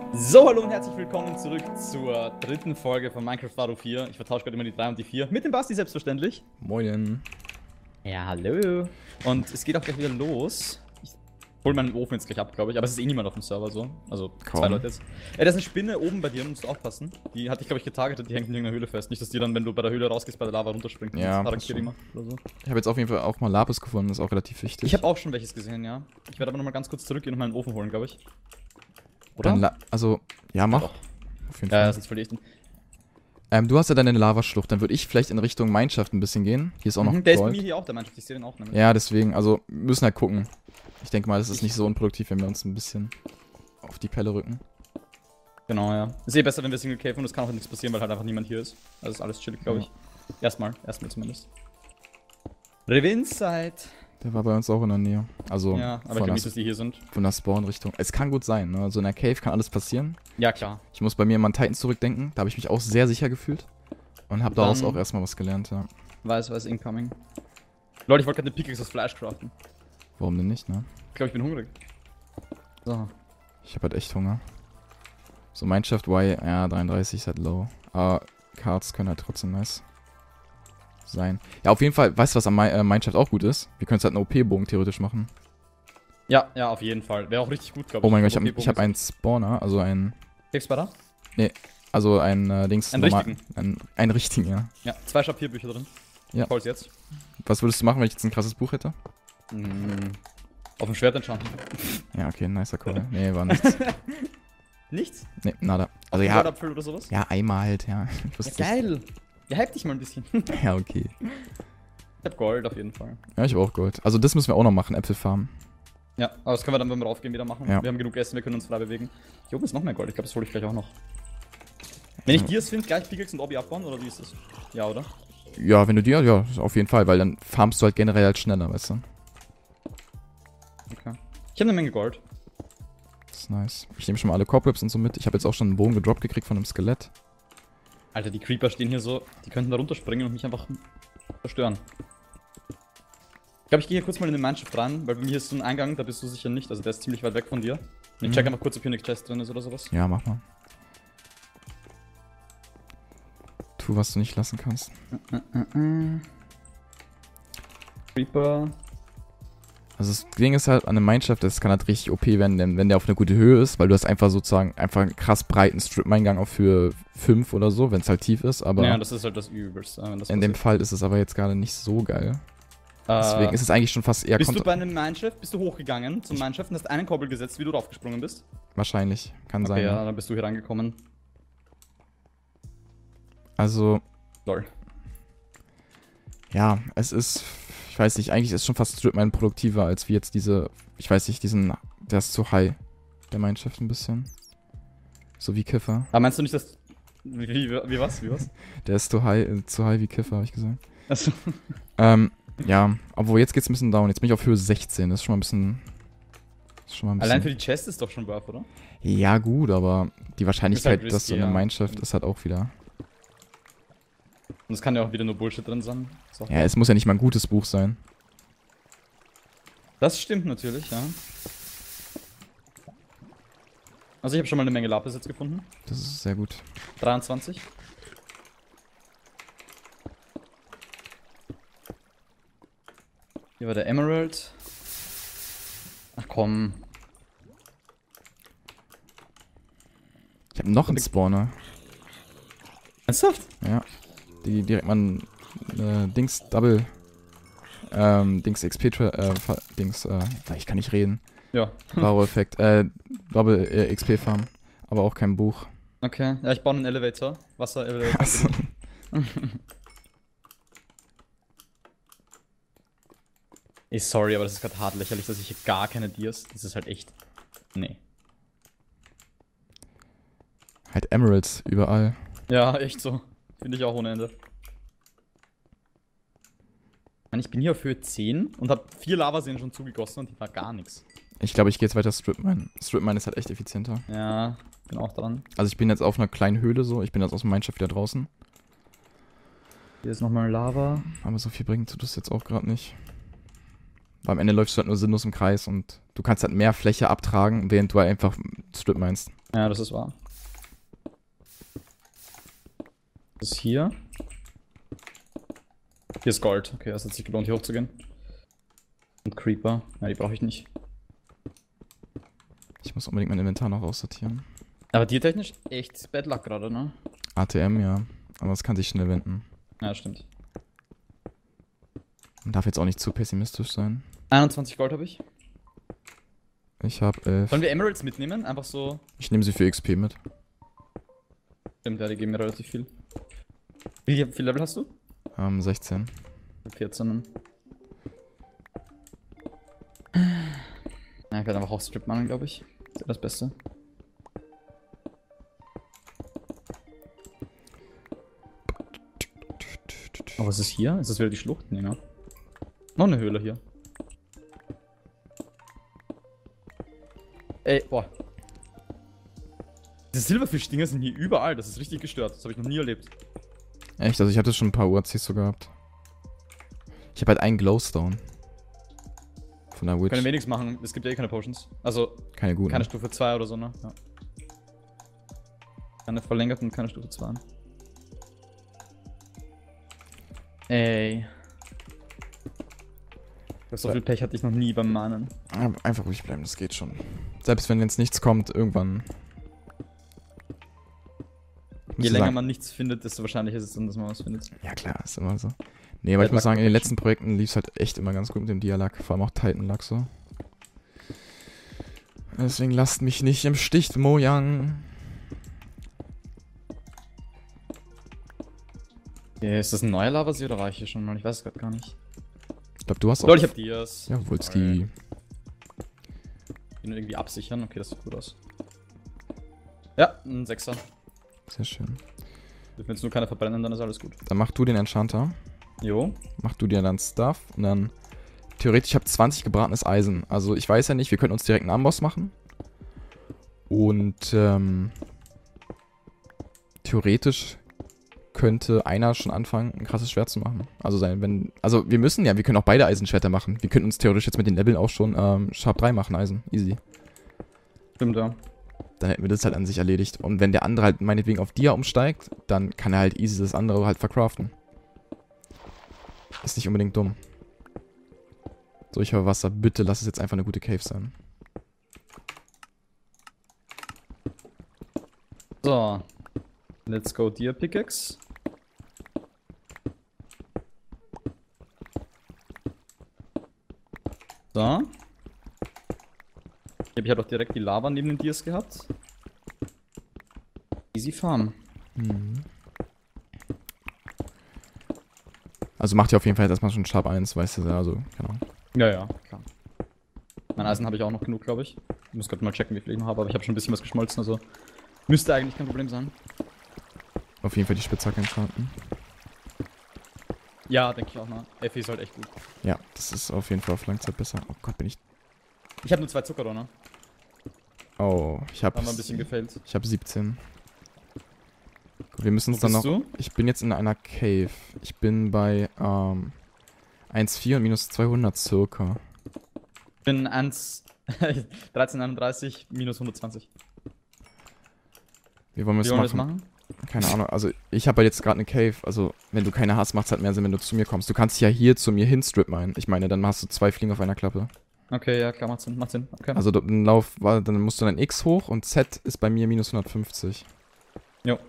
So, hallo und herzlich willkommen zurück zur dritten Folge von Minecraft Vado 4. Ich vertausche gerade immer die 3 und die 4. Mit dem Basti selbstverständlich. Moin. Ja, hallo. Und es geht auch gleich wieder los. Ich hol meinen Ofen jetzt gleich ab, glaube ich. Aber es ist eh niemand auf dem Server so. Also Kaum. 2 Leute jetzt. Da ist eine Spinne oben bei dir, musst du aufpassen. Die hatte ich, glaube ich, getargetet. Die hängt in irgendeiner Höhle fest. Nicht, dass die dann, wenn du bei der Höhle rausgehst, bei der Lava runterspringt. Ja, Harakiri macht oder so. Ich habe jetzt auf jeden Fall auch mal Lapis gefunden, das ist auch relativ wichtig. Ich habe auch schon welches gesehen, ja. Ich werde aber nochmal ganz kurz zurückgehen und meinen Ofen holen, glaube ich. Oder? Also, ja, mach. Doch. Auf jeden Ja, Fall. sonst verliere ich den. Du hast ja deine Lavaschlucht, dann würde ich vielleicht in Richtung Mineshaft ein bisschen gehen. Hier ist auch noch Der ist bei Gold. mir hier auch, der Mannschaft. Ich sehe den auch nämlich. Ja, deswegen, also, müssen halt gucken. Ich denke mal, das ist nicht so unproduktiv, wenn wir uns ein bisschen auf die Pelle rücken. Genau, ja. Ist eh besser, wenn wir Single Cave und es kann auch nichts passieren, weil halt einfach niemand hier ist. Also ist alles chillig, glaube ich. Erstmal zumindest. Revinzeit. Der war bei uns auch in der Nähe. Also, Ja, aber ich von, glaube der, nicht, dass die hier sind. von der Spawn-Richtung. Es kann gut sein, ne? Also in der Cave kann alles passieren. Ja, klar. Ich muss bei mir mal an Titans zurückdenken. Da habe ich mich auch sehr sicher gefühlt. Und habe daraus Dann- auch erstmal was gelernt, ja. Weiß, incoming. Leute, ich wollte gerade eine Pickaxe aus Fleisch craften. Warum denn nicht, ne? Ich glaube, ich bin hungrig. So. Ich habe halt echt Hunger. So, Mineshaft Y, ja, 33 ist halt low. Aber Cards können halt trotzdem nice sein. Ja, auf jeden Fall, weißt du, was am Mineshaft auch gut ist? Wir können es halt einen OP-Bogen theoretisch machen. Ja, auf jeden Fall. Wäre auch richtig gut, glaube ich. Oh mein Gott, ich hab einen Spawner, also einen, Hilfsbader? also ein Dings. Einen richtigen? Einen richtigen, ja. Ja, 2 Schapierbücher drin. Ja. Ich hol's jetzt. Was würdest du machen, wenn ich jetzt ein krasses Buch hätte? Auf dem Schwert entschanten. Ja, okay, nicer Call. Nee, war nichts. Nichts? Nee, nada. Also ja, Goldapfel oder sowas? ja, einmal halt, ja. Ich Ja, wusste geil. Ja, hype dich mal ein bisschen. Ja, okay. Ich hab Gold auf jeden Fall. Ja, ich habe auch Gold. Also das müssen wir auch noch machen, Äpfelfarmen. Ja, aber das können wir dann, wenn wir raufgehen, wieder machen. Ja. Wir haben genug Essen, wir können uns frei bewegen. Hier oben ist noch mehr Gold, ich glaube, das hole ich gleich auch noch. Wenn ich Dias finde, gleich Pickaxe und Obby abbauen, oder wie ist das? Ja, oder? Ja, wenn du dir, ja, auf jeden Fall, weil dann farmst du halt generell halt schneller, weißt du? Okay. Ich habe eine Menge Gold. Das ist nice. Ich nehme schon mal alle Cobwebs und so mit. Ich habe jetzt auch schon einen Bogen gedroppt gekriegt von einem Skelett. Alter, die Creeper stehen hier so, die könnten da runterspringen und mich einfach zerstören. Ich glaube, ich gehe hier kurz mal in den Mannschaft rein, weil bei mir ist so ein Eingang, da bist du sicher nicht, also der ist ziemlich weit weg von dir. Und ich check einfach kurz, ob hier eine Chest drin ist oder sowas. Ja, mach mal. Tu, was du nicht lassen kannst. Creeper. Also das Ding ist halt, an einem Mineshaft, das kann halt richtig OP werden, denn wenn der auf einer guten Höhe ist, weil du hast einfach sozusagen einfach einen krass breiten Strip-Eingang auch für 5 oder so, wenn es halt tief ist, aber Ja, das ist halt das Übelste. Wenn das in dem passiert. Fall ist es aber jetzt gerade nicht so geil. Deswegen ist es eigentlich schon fast eher Bist du bei einem Mineshaft, bist du hochgegangen zum Mineshaft und hast einen Koppel gesetzt, wie du draufgesprungen bist? wahrscheinlich. Kann Okay, sein. ja, Ja. dann bist du hier reingekommen. Also, Lol. ja, es ist, ich weiß nicht, eigentlich ist schon fast Stripmine produktiver als wie jetzt diese, ich weiß nicht, der ist zu high, der Mineshaft ein bisschen. So wie Kiffer. Aber meinst du nicht, dass... Wie was? Der ist zu high wie Kiffer, habe ich gesagt. Achso. Ja, obwohl jetzt geht's ein bisschen down. Jetzt bin ich auf Höhe 16, das ist schon mal ein bisschen... Allein für die Chest ist doch schon worth, oder? Ja, gut, aber die Wahrscheinlichkeit, risky, dass so eine ja. Mineshaft ist halt auch wieder... Und es kann ja auch wieder nur Bullshit drin sein. So. Ja, es muss ja nicht mal ein gutes Buch sein. Das stimmt natürlich, ja. Also ich habe schon mal eine Menge Lapis jetzt gefunden. Das ist sehr gut. 23. Hier war der Emerald. Ach komm. Ich habe noch einen Spawner. Ernsthaft? Ja. Die direkt mal ein Dings Double. Dings XP ich kann nicht reden. Ja. Wow-Effekt. Double XP Farm. Aber auch kein Buch. Okay. Ja, ich baue einen Elevator. Wasser-Elevator. Also, Ey, sorry, aber das ist gerade hart lächerlich, dass ich hier gar keine Dias. Das ist halt echt. Nee. halt Emeralds überall. Ja, echt so. Finde ich auch ohne Ende. Mann, ich bin hier auf Höhe 10 und habe 4 Lavaseen schon zugegossen und die war gar nichts. Ich glaube, ich gehe jetzt weiter Stripmine. Stripmine ist halt echt effizienter. Ja, bin auch dran. Also ich bin jetzt auf einer kleinen Höhle so. Ich bin jetzt aus dem Mineshaft wieder draußen. Hier ist nochmal Lava. Aber so viel bringt das jetzt auch gerade nicht. Weil am Ende läufst du halt nur sinnlos im Kreis und Du kannst halt mehr Fläche abtragen, während du halt einfach Strip meinst. Ja, das ist wahr. Das ist hier. Hier ist Gold. Okay, das hat sich gelohnt, hier hochzugehen. Und Creeper. Ja, die brauche ich nicht. Ich muss unbedingt mein Inventar noch aussortieren. Aber dir technisch echt Bad Luck gerade, ne? ATM, ja. Aber das kann sich schnell wenden. Ja, stimmt. Man darf jetzt auch nicht zu pessimistisch sein. 21 Gold habe ich. Ich habe 11. Wollen wir Emeralds mitnehmen? Einfach so. Ich nehme sie für XP mit. Stimmt, ja, die geben mir relativ viel. Wie viel Level hast du? 16. 14. Ja, ich werde einfach auch Strip machen, glaube ich. Das ist das Beste. Oh, was ist hier? Ist das wieder die Schlucht? Nee, ne? Noch eine Höhle hier. Ey, boah. Diese Silberfisch-Dinger sind hier überall. Das ist richtig gestört. Das habe ich noch nie erlebt. Echt? Also ich hatte schon ein paar UACs so gehabt. Ich habe halt einen Glowstone. Von der Witch. Können wir nichts machen. Es gibt ja eh keine Potions. Also, Keine guten. keine Stufe 2 oder so, ne? Ja. Keine verlängerten, keine Stufe 2. Ey. So viel Pech hatte ich noch nie beim Mahnen. Einfach ruhig bleiben, das geht schon. Selbst wenn jetzt nichts kommt, irgendwann. Je länger man nichts findet, desto wahrscheinlicher ist es dann, dass man was findet. Ja klar, ist immer so. Nee, aber ich muss sagen, in den letzten Projekten lief es halt echt immer ganz gut mit dem Dialack. Vor allem auch Titan-Lack so. Deswegen lasst mich nicht im Stich, Mojang. Okay, ist das ein neuer Lavasee oder war ich hier schon mal? Ich weiß es gerade gar nicht. Ich glaube, du hast auch... Lol, ich hab Dias. Ja, wolltest die... Die nur irgendwie absichern. Okay, das sieht gut aus. Ja, ein 6er. Sehr schön. Dürfen jetzt nur keine verbrennen, dann ist alles gut. Dann mach du den Enchanter. Jo. Mach du dir dann Stuff. Und dann... Theoretisch, ich habe 20 gebratenes Eisen. Also ich weiß ja nicht, wir könnten uns direkt einen Amboss machen. Und theoretisch könnte einer schon anfangen, ein krasses Schwert zu machen. Also wir müssen ja, wir können auch beide Eisenschwerter machen. Wir könnten uns theoretisch jetzt mit den Leveln auch schon Sharp 3 machen, Eisen. Easy. Stimmt, ja. Dann hätten wir das halt an sich erledigt. Und wenn der andere halt meinetwegen auf Dia umsteigt, dann kann er halt easy das andere halt verkraften. Ist nicht unbedingt dumm. So, ich höre Wasser. Bitte lass es jetzt einfach eine gute Cave sein. So. Let's go Deer Pickaxe. So. Ich habe ja doch direkt die Lava neben den Dias gehabt. Easy Farm. Mhm. Also macht ihr auf jeden Fall jetzt erstmal schon Sharp 1, weißt du, also, genau. Ja, ja, klar. Mein Eisen habe ich auch noch genug, glaube ich. Ich muss gerade mal checken, wie viel ich noch habe, aber ich habe schon ein bisschen was geschmolzen, also müsste eigentlich kein Problem sein. Auf jeden Fall die Spitzhacke enchanten. Ja, denke ich auch mal. Effi ist halt echt gut. Ja, das ist auf jeden Fall auf Langzeit besser. Oh Gott, bin ich... Ich habe nur 2 Zuckerrohr, Oh, ich habe... Haben wir ein bisschen gefällt. Ich habe 17. Gut, wir müssen uns Wo dann noch... bist du? Ich bin jetzt in einer Cave. Ich bin bei 1,4 und minus 200 circa. Ich bin 1331 minus 120. Wie wollen wir das machen? Keine Ahnung, also ich habe halt jetzt gerade eine Cave, also wenn du keine hast, macht es halt mehr Sinn, wenn du zu mir kommst. Du kannst ja hier zu mir hinstrip meinen. Ich meine, dann hast du 2 Fliegen auf einer Klappe. Okay, ja klar, macht Sinn, macht Sinn. Okay. Also dann dann musst du dann X hoch und Z ist bei mir minus 150. Jo.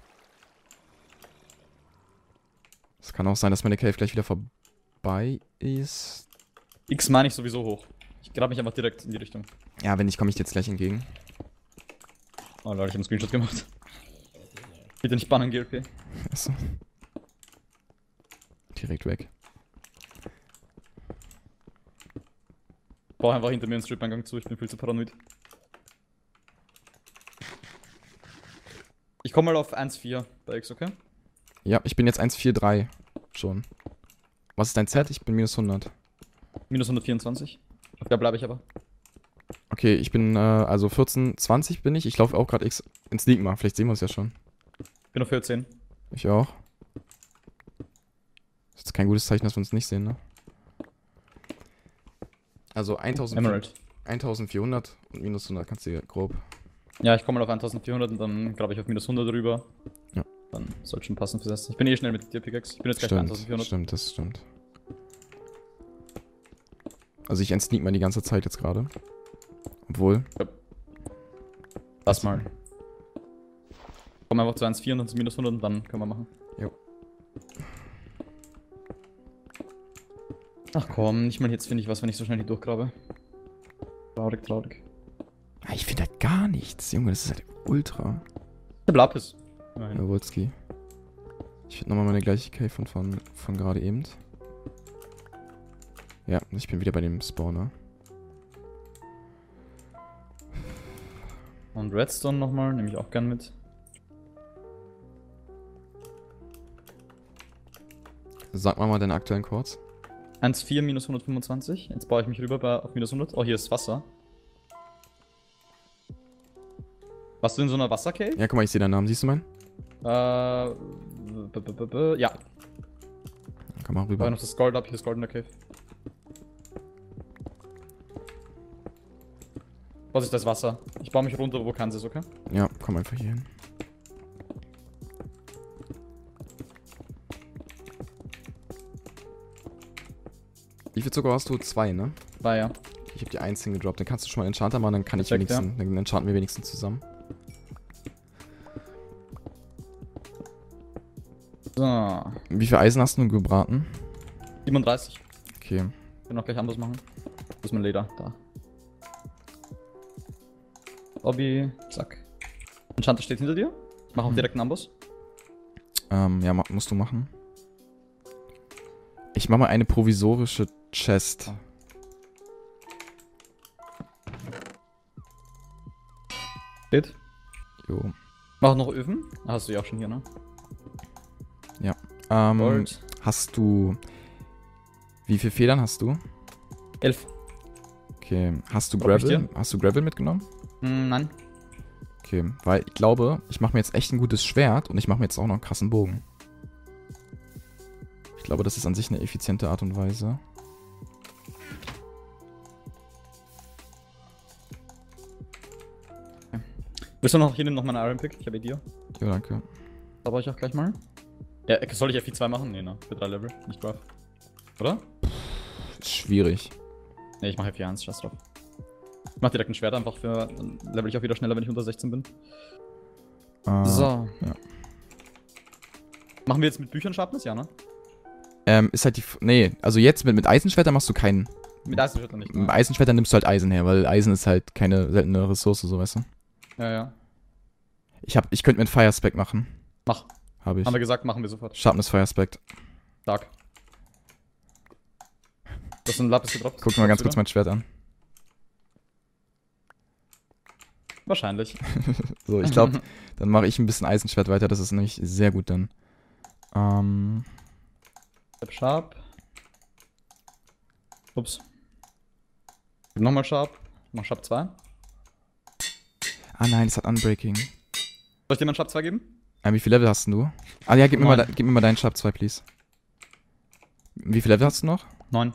Es kann auch sein, dass meine Cave gleich wieder vorbei ist. X meine ich sowieso hoch. Ich grab mich einfach direkt in die Richtung. Ja, wenn nicht, komme ich dir jetzt gleich entgegen. Oh Leute, ich habe einen Screenshot gemacht. Bitte nicht bannen, GLP. Achso. Direkt weg. Bau einfach hinter mir einen Strip-Eingang zu, ich bin viel zu paranoid. Ich komme mal auf 1,4 bei X, okay? Ja, ich bin jetzt 1,43 schon. Was ist dein Z? Ich bin minus 100. Minus 124. Da bleibe ich aber. Okay, ich bin, also 14,20 bin ich. Ich laufe auch gerade X ins Ligma. Vielleicht sehen wir uns ja schon. Ich bin auf 14. Ich auch. Ist jetzt kein gutes Zeichen, dass wir uns nicht sehen, ne? Also 1000... Emerald. 1400 und minus 100 kannst du grob. Ja, ich komme mal auf 1400 und dann glaube ich auf minus 100 rüber. Ja. Dann sollte schon passen fürs Erste. Ich bin eh schnell mit dir, Pickaxe. Ich bin jetzt gleich bei 1400. Stimmt, das stimmt. Also ich entsneak mal die ganze Zeit jetzt gerade. Obwohl. Ja. Lass mal. Komm einfach zu 1,4 und dann zu minus 100 und dann können wir machen. Jo. Ach komm, nicht mal jetzt finde ich was, wenn ich so schnell nicht durchgrabe. Traurig, traurig. Ja, ich finde halt gar nichts, Junge, das ist halt ultra. Der Lapis. Ja, Wolski. Ich finde nochmal meine gleiche Cave von gerade eben. Ja, ich bin wieder bei dem Spawner. Und Redstone nochmal, nehme ich auch gern mit. Sag mal deinen aktuellen Codes. 1,4 minus 125. Jetzt baue ich mich rüber auf minus 100. Oh, hier ist Wasser. Warst du in so einer Wassercave? Ja, guck mal, ich sehe deinen Namen. Siehst du meinen? Ja. Dann komm mal Aber rüber. noch das Gold ab, hier ist Gold in der Cave. Vorsicht, das Wasser. Ich baue mich runter, wo kann es, okay? Ja, komm einfach hier hin. Wie viel Zucker hast du? 2, ne? War ja. Ich habe die 1 hingedroppt. Dann kannst du schon mal einen Enchanter machen, dann kann ich Perfekt, wenigstens. Dann enchanten wir wenigstens zusammen. So. Wie viel Eisen hast du gebraten? 37. Okay. Ich will noch gleich anders machen. Wo ist mein Leder? Da. Hobby. Zack. Enchanter steht hinter dir. Mach auch direkt einen Amboss. Ja, musst du machen. Ich mache mal eine provisorische Chest. Steht. Jo. Mach noch Öfen. Ah, hast du ja auch schon hier, ne? Gold. Hast du... Wie viele Federn hast du? 11. Okay. Hast du Glaub ich Gravel? dir. Hast du Gravel mitgenommen? Nein. Okay, weil ich glaube, ich mache mir jetzt echt ein gutes Schwert und ich mache mir jetzt auch noch einen krassen Bogen. Ich glaube, das ist an sich eine effiziente Art und Weise. Willst du noch hier noch mal eine Iron Pick? Ich habe dir. Jo, danke. Da baue ich auch gleich mal. Ja, soll ich FI2 machen? Nee, ne? Für 3 Level. Nicht drauf. Oder? Ist schwierig. Ne, ich mache FI1, scheiß drauf. Ich mach direkt ein Schwert einfach für. Dann level ich auch wieder schneller, wenn ich unter 16 bin. So. Ja. Machen wir jetzt mit Büchern Sharpness? Ja, ne? Ist halt die... Nee, also jetzt mit Eisenschwertern machst du keinen... Mit Eisenschwertern nicht. Mit Eisenschwertern nimmst du halt Eisen her, weil Eisen ist halt keine seltene Ressource, so weißt du. Ja, ja. Ich könnte mit Fire Spec machen. Mach. Habe ich. Haben wir gesagt, machen wir sofort. Sharpness Fire Spec. Stark. Du hast einen Lapis gedroppt. Guck mal ganz kurz mein Schwert an. Wahrscheinlich. So, ich glaube, dann mache ich ein bisschen Eisenschwert weiter. Das ist nämlich sehr gut dann. Sharp. Ups. Nochmal Sharp. Mach Sharp 2. Soll Ah nein, das hat Unbreaking. ich dir mal Sharp 2 geben? Wie viel Level hast denn du? Ah ja, gib mir 9. mal deinen Sharp 2, please. Wie viel Level hast du noch? 9.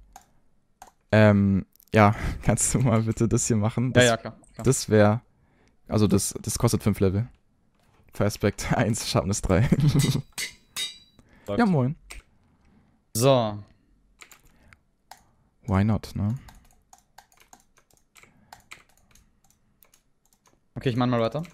Ja, kannst du mal bitte das hier machen? Das, Ja, klar. Das wäre... Also das kostet 5 Level. Fire Spec 1, Sharpness 3. Ja, moin. So. Why not, ne? Okay, ich mach mal weiter.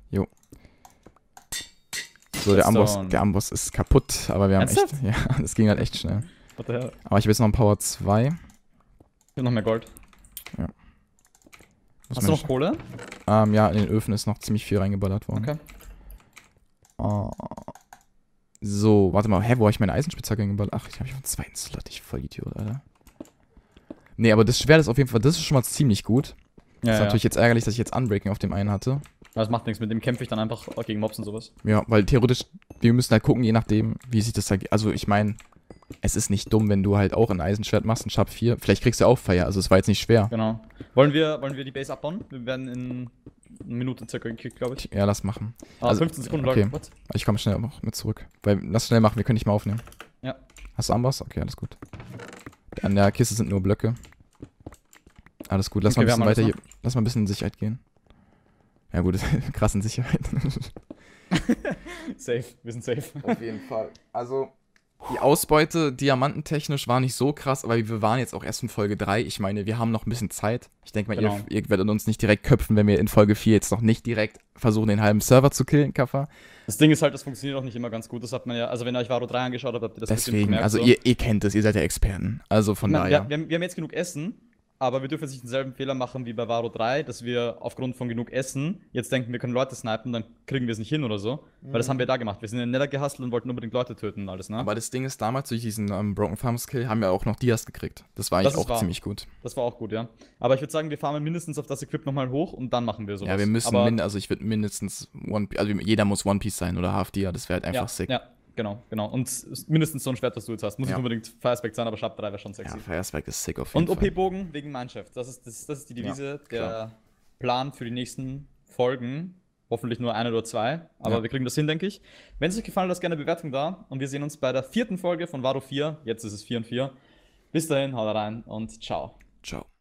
So, der Amboss ist kaputt, aber wir haben Ernsthaft? echt... Ja, das ging halt echt schnell. What the hell? Aber ich habe jetzt noch einen Power 2. Ich hab noch mehr Gold. Ja. Hast du noch Kohle? Ja, in den Öfen ist noch ziemlich viel reingeballert worden. Okay. Oh. So, warte mal. Hä, wo habe ich meine Eisenspitzhacke hingeballert? Ach, ich habe einen zweiten Slot. Ich voll Idiot, Alter. Nee, aber das Schwert ist auf jeden Fall... Das ist schon mal ziemlich gut. Ja, Ist natürlich jetzt ärgerlich, dass ich jetzt Unbreaking auf dem einen hatte. Das macht nichts, mit dem kämpfe ich dann einfach gegen Mobs und sowas. Ja, weil theoretisch, wir müssen halt gucken, je nachdem, wie sich das da... Also ich meine, es ist nicht dumm, wenn du halt auch ein Eisenschwert machst, ein Sharp 4. Vielleicht kriegst du auch Fire, also es war jetzt nicht schwer. Genau. Wollen wir die Base abbauen? Wir werden in einer Minute circa gekickt, glaube ich. Ja, lass machen. Also 15 Sekunden okay. lang. What? Ich komme schnell noch mit zurück. Weil, lass schnell machen, wir können nicht mal aufnehmen. Ja. Hast du Amboss? Okay, alles gut. An der Kiste sind nur Blöcke. Alles gut, lass Okay, mal wir ein bisschen haben alles weiter hier. Lass mal ein bisschen in Sicherheit gehen. Ja gut, krass in Sicherheit. Safe, wir sind safe. Auf jeden Fall. Also, die Ausbeute diamantentechnisch war nicht so krass, aber wir waren jetzt auch erst in Folge 3. Ich meine, wir haben noch ein bisschen Zeit. Ich denke mal, Genau. ihr werdet uns nicht direkt köpfen, wenn wir in Folge 4 jetzt noch nicht direkt versuchen, den halben Server zu killen, Kaffer. Das Ding ist halt, das funktioniert auch nicht immer ganz gut. Das hat man ja, also wenn ihr euch Varo 3 angeschaut habt, habt ihr das bestimmt Deswegen, gemerkt. also So. ihr kennt es, ihr seid ja Experten. Also von Ich meine, daher. wir haben jetzt genug Essen, aber wir dürfen jetzt nicht denselben Fehler machen wie bei Varo 3, dass wir aufgrund von genug Essen jetzt denken, wir können Leute snipen, dann kriegen wir es nicht hin oder so. Weil das haben wir da gemacht. Wir sind in den Nether gehustelt und wollten unbedingt Leute töten und alles, ne? Aber das Ding ist, damals durch diesen Broken Farms Kill haben wir auch noch Dias gekriegt. Das war eigentlich Das ist auch wahr. ziemlich gut. Das war auch gut, ja. Aber ich würde sagen, wir farmen mindestens auf das Equip nochmal hoch und dann machen wir sowas. Ja, wir müssen, aber, also ich würde mindestens also jeder muss One Piece sein oder Half Dia, das wäre halt einfach sick. Ja, genau. Und mindestens so ein Schwert, das du jetzt hast. Muss nicht Ja. unbedingt Fire Aspect sein, aber Sharp 3 wäre schon Ja, sexy. Fire Aspect ist sick auf jeden Und Fall. OP-Bogen wegen Mineshaft. Das ist die Devise, Ja, der Plan für die nächsten Folgen. Hoffentlich nur eine oder zwei, aber Ja. wir kriegen das hin, denke ich. Wenn es euch gefallen hat, lasst gerne eine Bewertung da. Und wir sehen uns bei der 4. Folge von Varo 4. Jetzt ist es 4 und 4. Bis dahin, haut rein und ciao. Ciao.